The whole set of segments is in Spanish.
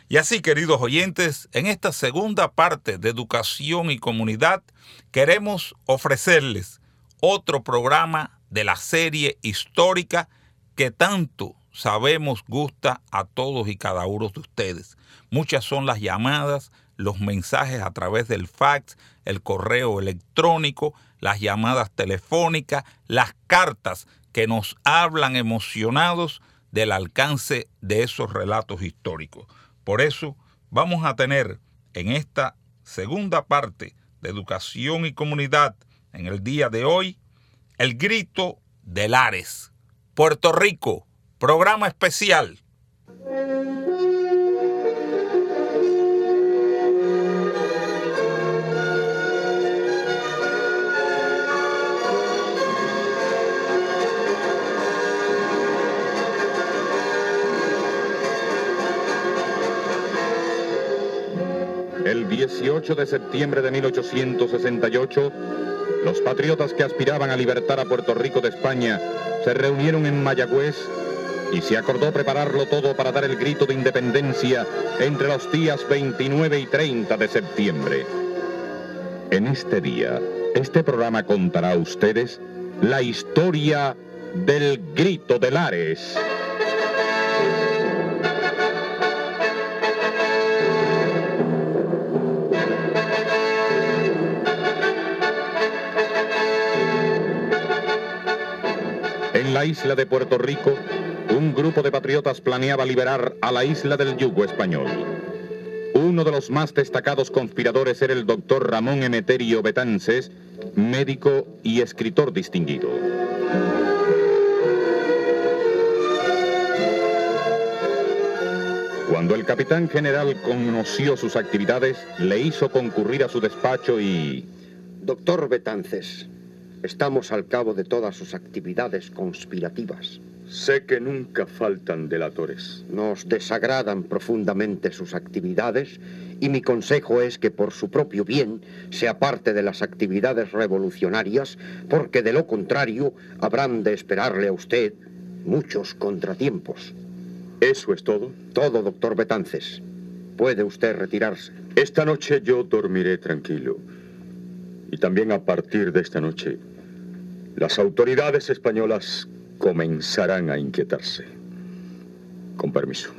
Y así, queridos oyentes, en esta segunda parte de Educación y Comunidad, queremos ofrecerles otro programa de la serie histórica que tanto sabemos gusta a todos y cada uno de ustedes. Muchas son las llamadas, los mensajes a través del fax, el correo electrónico, las llamadas telefónicas, las cartas que nos hablan emocionados del alcance de esos relatos históricos. Por eso vamos a tener en esta segunda parte de Educación y Comunidad, en el día de hoy, el grito de Lares, Puerto Rico, programa especial. El 18 de septiembre de 1868, los patriotas que aspiraban a libertar a Puerto Rico de España se reunieron en Mayagüez y se acordó prepararlo todo para dar el grito de independencia entre los días 29 y 30 de septiembre. En este día, este programa contará a ustedes la historia del grito de Lares. En la isla de Puerto Rico, un grupo de patriotas planeaba liberar a la isla del yugo español. Uno de los más destacados conspiradores era el doctor Ramón Emeterio Betances, médico y escritor distinguido. Cuando el capitán general conoció sus actividades, le hizo concurrir a su despacho y... Doctor Betances, estamos al cabo de todas sus actividades conspirativas. Sé que nunca faltan delatores. Nos desagradan profundamente sus actividades y mi consejo es que por su propio bien se aparte de las actividades revolucionarias, porque de lo contrario habrán de esperarle a usted muchos contratiempos. ¿Eso es todo? Todo, doctor Betances. Puede usted retirarse. Esta noche yo dormiré tranquilo. Y también a partir de esta noche, las autoridades españolas comenzarán a inquietarse. Con permiso.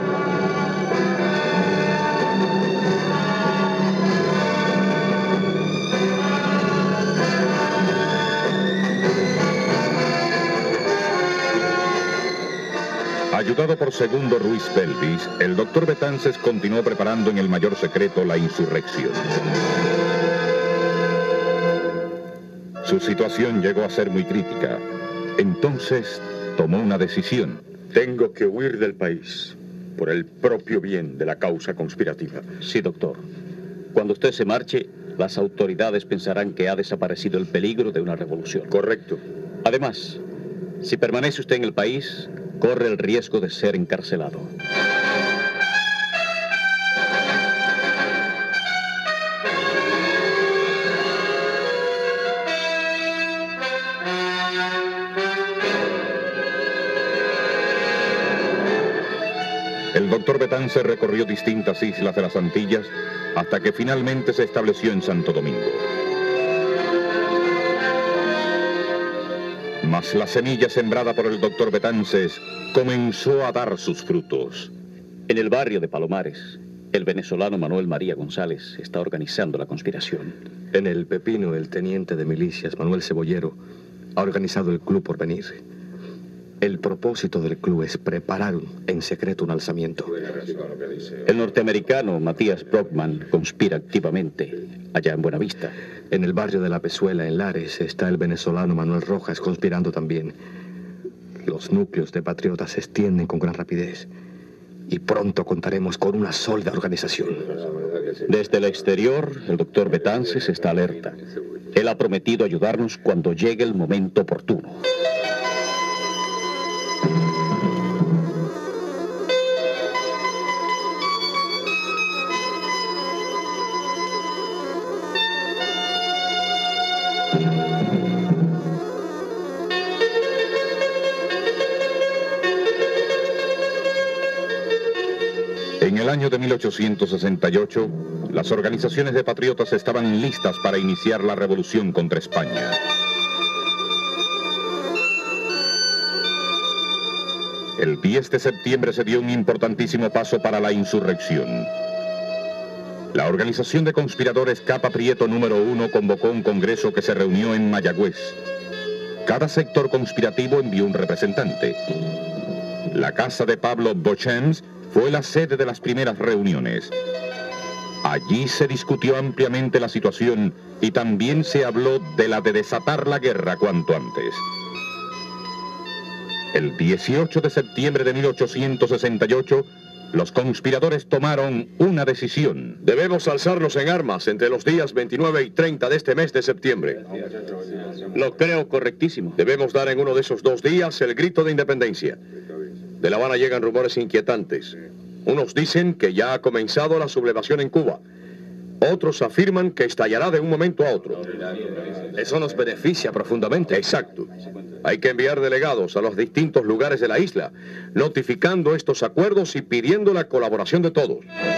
Ayudado por Segundo Ruiz Belvis, el doctor Betances continuó preparando en el mayor secreto la insurrección. Su situación llegó a ser muy crítica. Entonces tomó una decisión. Tengo que huir del país por el propio bien de la causa conspirativa. Sí, doctor. Cuando usted se marche, las autoridades pensarán que ha desaparecido el peligro de una revolución. Correcto. Además, si permanece usted en el país, corre el riesgo de ser encarcelado. El doctor Betances recorrió distintas islas de las Antillas hasta que finalmente se estableció en Santo Domingo. Mas la semilla sembrada por el doctor Betances comenzó a dar sus frutos. En el barrio de Palomares, el venezolano Manuel María González está organizando la conspiración. En el Pepino, el teniente de milicias, Manuel Cebollero, ha organizado el Club Porvenir. El propósito del club es preparar en secreto un alzamiento. El norteamericano Matías Brockman conspira activamente allá en Buenavista. En el barrio de La Pezuela, en Lares, está el venezolano Manuel Rojas conspirando también. Los núcleos de patriotas se extienden con gran rapidez y pronto contaremos con una sólida organización. Desde el exterior, el doctor Betances está alerta. Él ha prometido ayudarnos cuando llegue el momento oportuno. En En el año de 1868, las organizaciones de patriotas estaban listas para iniciar la revolución contra España. El 10 de septiembre se dio un importantísimo paso para la insurrección. La organización de conspiradores Capa Prieto número 1 convocó un congreso que se reunió en Mayagüez. Cada sector conspirativo envió un representante. La casa de Pablo Beauchamp fue la sede de las primeras reuniones. Allí se discutió ampliamente la situación y también se habló de la de desatar la guerra cuanto antes. El 18 de septiembre de 1868, los conspiradores tomaron una decisión. Debemos alzarnos en armas entre los días 29 y 30 de este mes de septiembre. Lo creo correctísimo. Debemos dar en uno de esos 2 días el grito de independencia. De La Habana llegan rumores inquietantes. Unos dicen que ya ha comenzado la sublevación en Cuba. Otros afirman que estallará de un momento a otro. Eso nos beneficia profundamente. Exacto. Hay que enviar delegados a los distintos lugares de la isla, notificando estos acuerdos y pidiendo la colaboración de todos.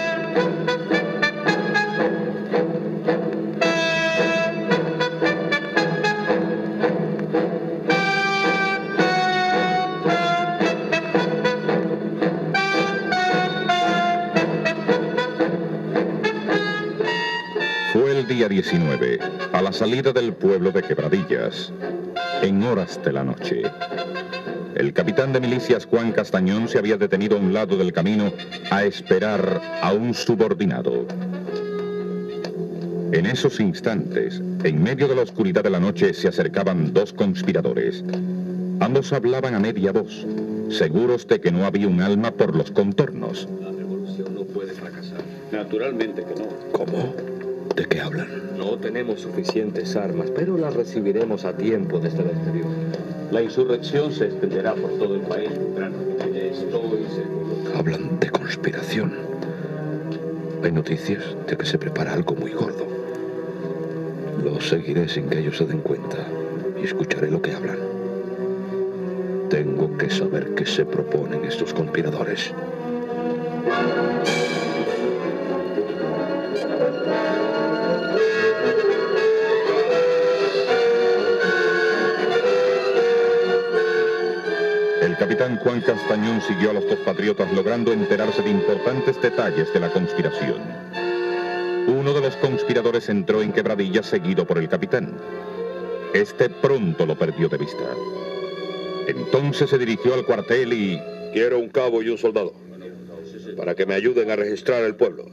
Fue el día 19, a la salida del pueblo de Quebradillas, en horas de la noche. El capitán de milicias Juan Castañón se había detenido a un lado del camino a esperar a un subordinado. En esos instantes, en medio de la oscuridad de la noche, se acercaban 2 conspiradores. Ambos hablaban a media voz, seguros de que no había un alma por los contornos. La revolución no puede fracasar. Naturalmente que no. ¿Cómo? ¿De qué hablan? No tenemos suficientes armas, pero las recibiremos a tiempo desde el exterior. La insurrección se extenderá por todo el país. Estoy seguro. Hablan de conspiración. Hay noticias de que se prepara algo muy gordo. Lo seguiré sin que ellos se den cuenta y escucharé lo que hablan. Tengo que saber qué se proponen estos conspiradores. El capitán Juan Castañón siguió a los 2 patriotas logrando enterarse de importantes detalles de la conspiración. Uno de los conspiradores entró en Quebradillas seguido por el capitán. Este pronto lo perdió de vista. Entonces se dirigió al cuartel y... Quiero un cabo y un soldado, para que me ayuden a registrar el pueblo.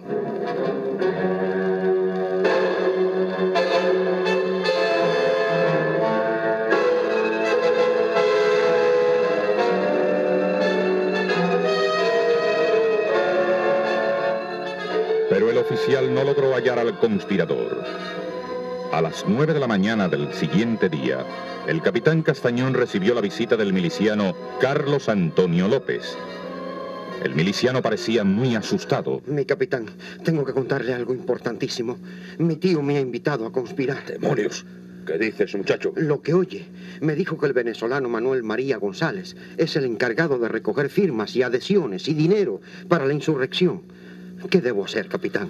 Pero el oficial no logró hallar al conspirador. A las 9 de la mañana del siguiente día, el capitán Castañón recibió la visita del miliciano Carlos Antonio López. El miliciano parecía muy asustado. Mi capitán, tengo que contarle algo importantísimo. Mi tío me ha invitado a conspirar. ¡Demonios! ¿Qué dices, muchacho? Lo que oye. Me dijo que el venezolano Manuel María González es el encargado de recoger firmas y adhesiones y dinero para la insurrección. ¿Qué debo hacer, capitán?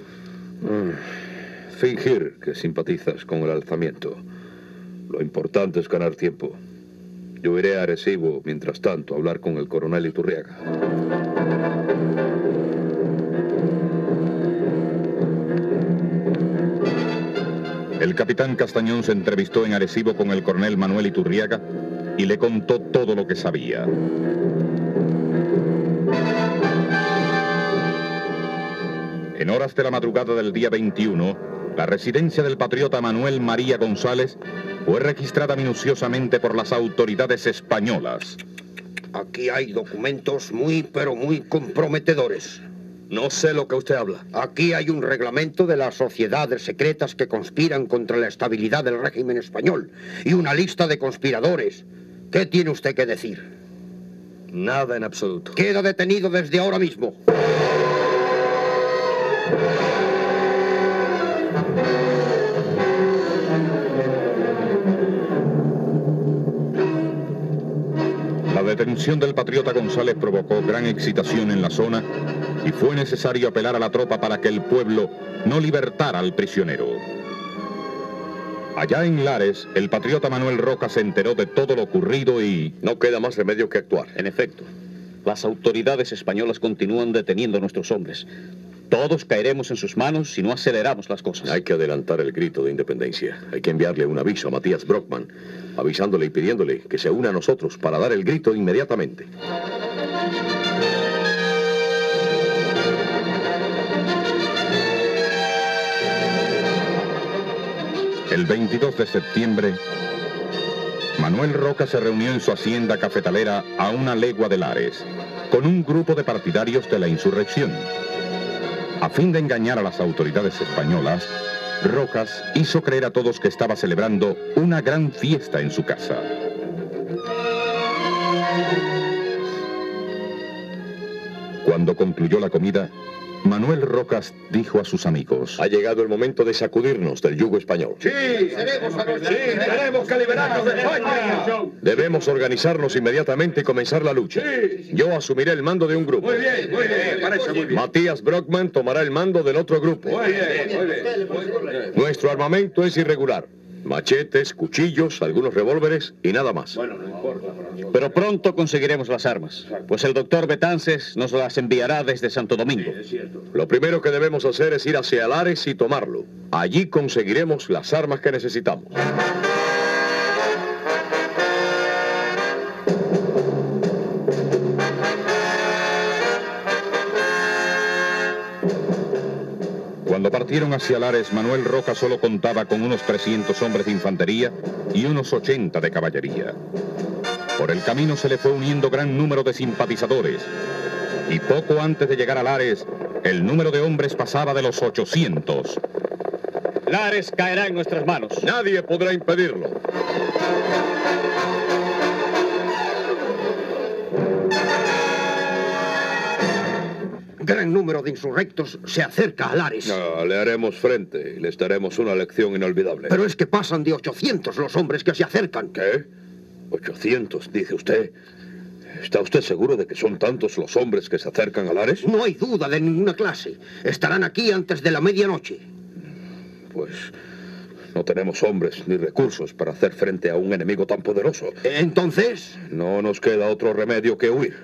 Fingir que simpatizas con el alzamiento. Lo importante es ganar tiempo. Yo iré a Arecibo, mientras tanto, a hablar con el coronel Iturriaga. El capitán Castañón se entrevistó en Arecibo con el coronel Manuel Iturriaga y le contó todo lo que sabía. En horas de la madrugada del día 21, la residencia del patriota Manuel María González fue registrada minuciosamente por las autoridades españolas. Aquí hay documentos pero muy comprometedores. No sé lo que usted habla. Aquí hay un reglamento de las sociedades secretas que conspiran contra la estabilidad del régimen español y una lista de conspiradores. ¿Qué tiene usted que decir? Nada en absoluto. Queda detenido desde ahora mismo. La detención del patriota González provocó gran excitación en la zona y fue necesario apelar a la tropa para que el pueblo no libertara al prisionero. Allá en Lares, el patriota Manuel Rojas se enteró de todo lo ocurrido y... No queda más remedio que actuar. En efecto, las autoridades españolas continúan deteniendo a nuestros hombres. Todos caeremos en sus manos si no aceleramos las cosas. Hay que adelantar el grito de independencia. Hay que enviarle un aviso a Matías Brockman, avisándole y pidiéndole que se una a nosotros para dar el grito inmediatamente. El 22 de septiembre, Manuel Rojas se reunió en su hacienda cafetalera a una legua de Lares, con un grupo de partidarios de la insurrección. A fin de engañar a las autoridades españolas, Rojas hizo creer a todos que estaba celebrando una gran fiesta en su casa. Cuando concluyó la comida, Manuel Rojas dijo a sus amigos: Ha llegado el momento de sacudirnos del yugo español. Sí, tenemos que liberarnos de España. Debemos organizarnos inmediatamente y comenzar la lucha. Yo asumiré el mando de un grupo. Muy bien, parece muy bien. Matías Brockman tomará el mando del otro grupo. Muy bien. Nuestro armamento es irregular. Machetes, cuchillos, algunos revólveres y nada más. Pero pronto conseguiremos las armas, pues el doctor Betances nos las enviará desde Santo Domingo. Lo primero que debemos hacer es ir hacia Lares y tomarlo. Allí conseguiremos las armas que necesitamos. Cuando partieron hacia Lares, Manuel Rojas solo contaba con unos 300 hombres de infantería y unos 80 de caballería. Por el camino se le fue uniendo gran número de simpatizadores, y poco antes de llegar a Lares, el número de hombres pasaba de los 800. Lares caerá en nuestras manos. Nadie podrá impedirlo. Gran número de insurrectos se acerca a Lares. No, le haremos frente y les daremos una lección inolvidable. Pero es que pasan de 800 los hombres que se acercan. ¿Qué? 800, dice usted. ¿Está usted seguro de que son tantos los hombres que se acercan a Lares? No hay duda de ninguna clase. Estarán aquí antes de la medianoche. Pues no tenemos hombres ni recursos para hacer frente a un enemigo tan poderoso. Entonces... No nos queda otro remedio que huir.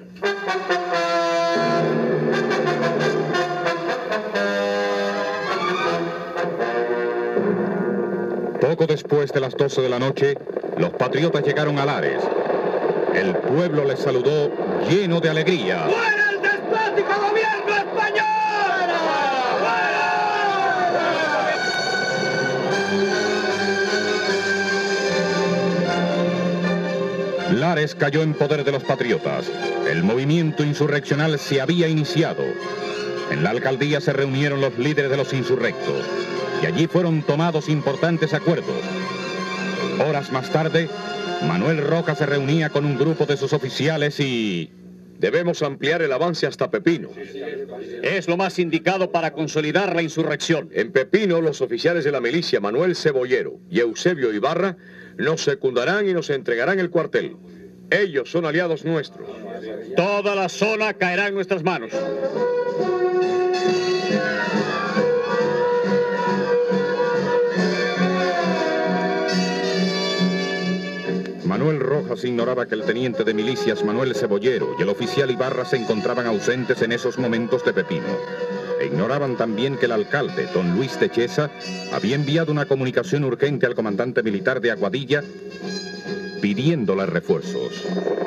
Poco después de las 12 de la noche, los patriotas llegaron a Lares. El pueblo les saludó lleno de alegría. ¡Fuera el despótico gobierno español! Lares cayó en poder de los patriotas. El movimiento insurreccional se había iniciado. En la alcaldía se reunieron los líderes de los insurrectos y allí fueron tomados importantes acuerdos. Horas más tarde, Manuel Rojas se reunía con un grupo de sus oficiales y... Debemos ampliar el avance hasta Pepino. Es lo más indicado para consolidar la insurrección. En Pepino, los oficiales de la milicia Manuel Cebollero y Eusebio Ibarra nos secundarán y nos entregarán el cuartel. Ellos son aliados nuestros. Toda la zona caerá en nuestras manos. Manuel Rojas ignoraba que el teniente de milicias Manuel Cebollero y el oficial Ibarra se encontraban ausentes en esos momentos de Pepino. E ignoraban también que el alcalde, don Luis Techesa, había enviado una comunicación urgente al comandante militar de Aguadilla pidiéndole refuerzos.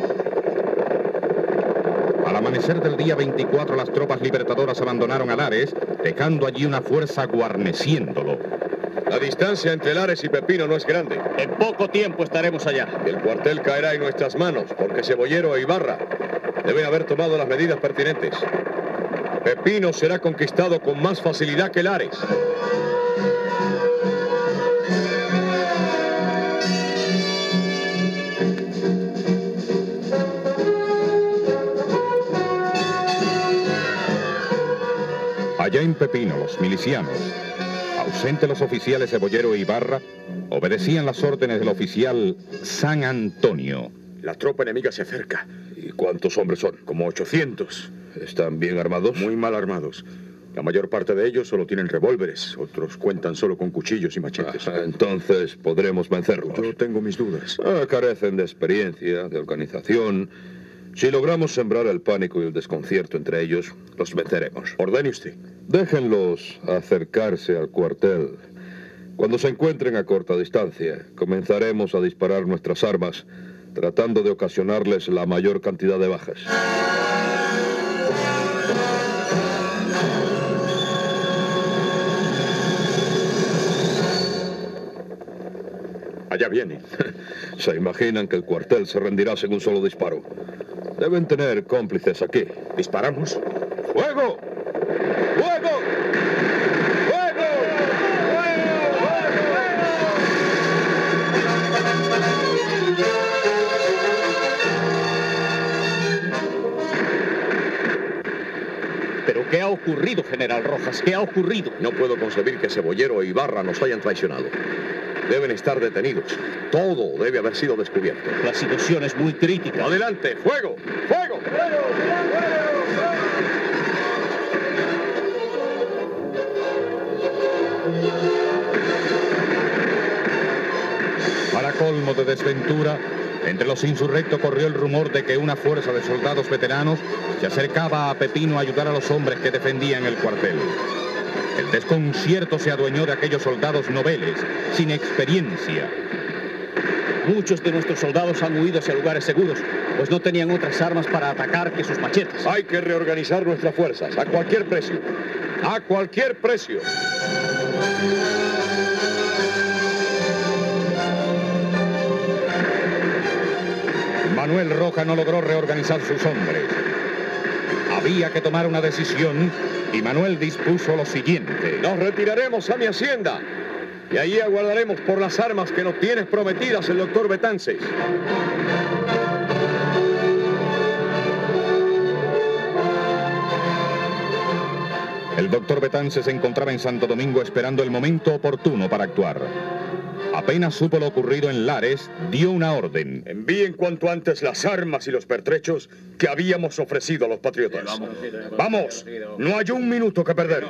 Al amanecer del día 24, las tropas libertadoras abandonaron a Lares, dejando allí una fuerza guarneciéndolo. La distancia entre Lares y Pepino no es grande. En poco tiempo estaremos allá. El cuartel caerá en nuestras manos porque Cebollero e Ibarra deben haber tomado las medidas pertinentes. Pepino será conquistado con más facilidad que Lares. Allá en Pepino, los milicianos, ausentes los oficiales Cebollero e Ibarra, obedecían las órdenes del oficial San Antonio. La tropa enemiga se acerca. ¿Y cuántos hombres son? Como 800. ¿Están bien armados? Muy mal armados. La mayor parte de ellos solo tienen revólveres, otros cuentan solo con cuchillos y machetes. Entonces podremos vencerlos. Yo tengo mis dudas. Carecen de experiencia, de organización. Si logramos sembrar el pánico y el desconcierto entre ellos, los venceremos. Ordene usted. Déjenlos acercarse al cuartel. Cuando se encuentren a corta distancia, comenzaremos a disparar nuestras armas, tratando de ocasionarles la mayor cantidad de bajas. Allá vienen. Se imaginan que el cuartel se rendirá sin un solo disparo. Deben tener cómplices aquí. ¿Disparamos? ¡Fuego! ¡Fuego! ¡Fuego! ¿Pero qué ha ocurrido, General Rojas? ¿Qué ha ocurrido? No puedo concebir que Cebollero e Ibarra nos hayan traicionado. Deben estar detenidos. Todo debe haber sido descubierto. La situación es muy crítica. ¡Adelante! ¡Fuego! ¡Fuego! Para colmo de desventura, entre los insurrectos corrió el rumor de que una fuerza de soldados veteranos se acercaba a Pepino a ayudar a los hombres que defendían el cuartel. El desconcierto se adueñó de aquellos soldados noveles, sin experiencia. Muchos de nuestros soldados han huido hacia lugares seguros, pues no tenían otras armas para atacar que sus machetes. Hay que reorganizar nuestras fuerzas, a cualquier precio. ¡A cualquier precio! Manuel Rojas no logró reorganizar sus hombres. Había que tomar una decisión y Manuel dispuso lo siguiente. Nos retiraremos a mi hacienda y allí aguardaremos por las armas que nos tiene prometidas el doctor Betances. El doctor Betances se encontraba en Santo Domingo esperando el momento oportuno para actuar. Apenas supo lo ocurrido en Lares, dio una orden. Envíen cuanto antes las armas y los pertrechos que habíamos ofrecido a los patriotas. ¡Vamos! No hay un minuto que perder.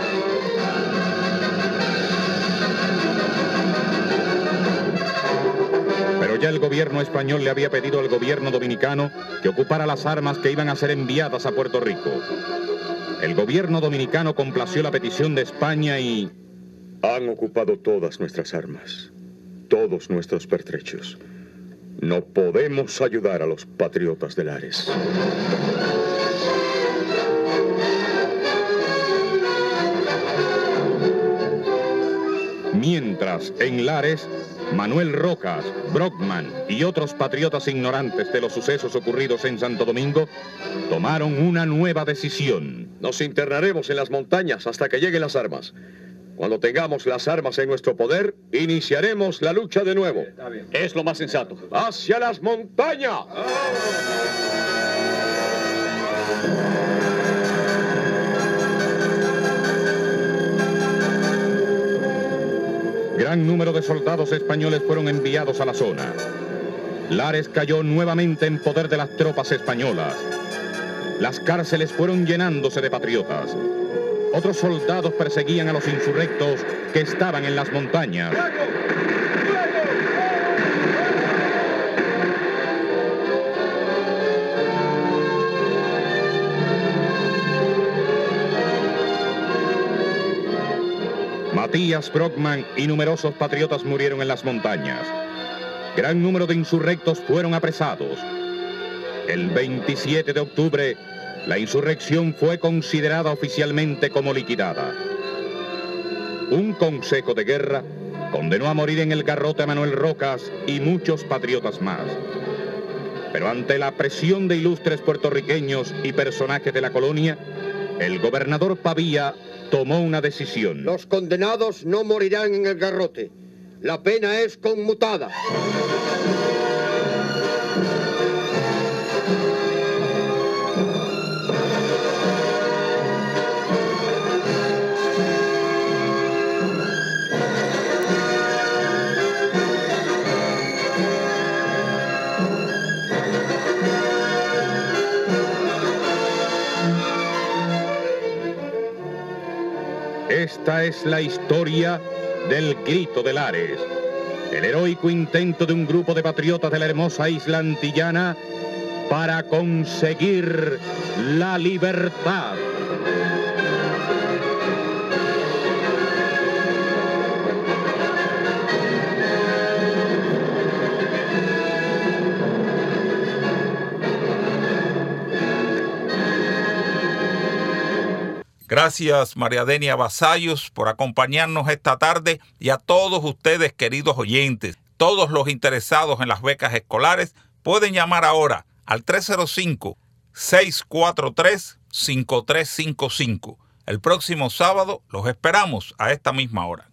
Pero ya el gobierno español le había pedido al gobierno dominicano que ocupara las armas que iban a ser enviadas a Puerto Rico. El gobierno dominicano complació la petición de España y... Han ocupado todas nuestras armas, todos nuestros pertrechos. No podemos ayudar a los patriotas de Lares. Mientras, en Lares, Manuel Rojas, Brockman y otros patriotas ignorantes de los sucesos ocurridos en Santo Domingo tomaron una nueva decisión. Nos internaremos en las montañas hasta que lleguen las armas. Cuando tengamos las armas en nuestro poder, iniciaremos la lucha de nuevo. Es lo más sensato. ¡Hacia las montañas! Gran número de soldados españoles fueron enviados a la zona. Lares cayó nuevamente en poder de las tropas españolas. Las cárceles fueron llenándose de patriotas. Otros soldados perseguían a los insurrectos que estaban en las montañas. Matías, Brockman y numerosos patriotas murieron en las montañas. Gran número de insurrectos fueron apresados. El 27 de octubre, la insurrección fue considerada oficialmente como liquidada. Un consejo de guerra condenó a morir en el garrote a Manuel Rojas y muchos patriotas más. Pero ante la presión de ilustres puertorriqueños y personajes de la colonia, el gobernador Pavía tomó una decisión. Los condenados no morirán en el garrote. La pena es conmutada. Esta es la historia del Grito de Lares, el heroico intento de un grupo de patriotas de la hermosa isla antillana para conseguir la libertad. Gracias, María Denia Vasallos, por acompañarnos esta tarde, y a todos ustedes, queridos oyentes. Todos los interesados en las becas escolares pueden llamar ahora al 305-643-5355. El próximo sábado los esperamos a esta misma hora.